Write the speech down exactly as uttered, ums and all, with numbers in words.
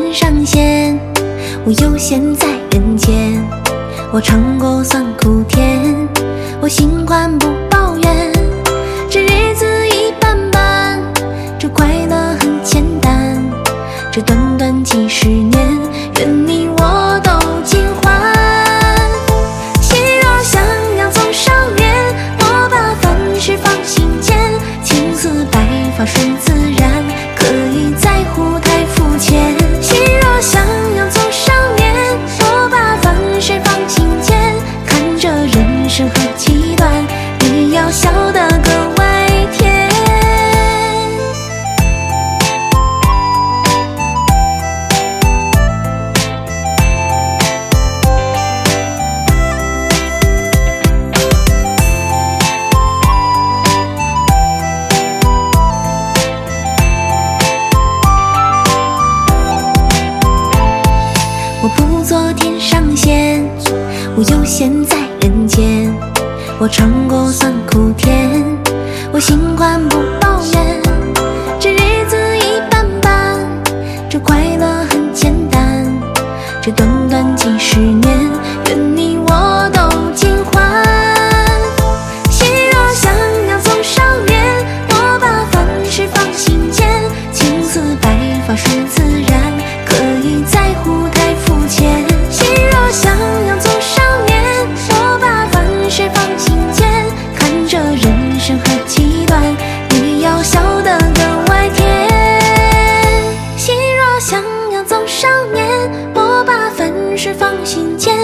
天上线，我悠闲在人间。我尝过酸苦甜，我心宽不抱怨。这日子一般般，这快乐很简单。这短短几十年，愿你我都尽欢。心若想要做少年，我把凡事放心间。青丝白发顺自然，可以在乎太肤浅。心若想要做少年，我把凡事放心间。看着人生何其短，你要笑得格外甜。我不做天上仙，我悠闲在人间。我尝过酸苦甜，我心宽不抱怨。这日子一般般，这快乐很简单。这短短几十年，愿你我都尽欢。心若想要做少年，我把凡事放心间。青丝白发顺自然，可以在乎太肤浅。心若想要做少年，我把凡事放心间。看着人生何其短，你要笑得格外甜。心若想要做少年，我把凡事放心间。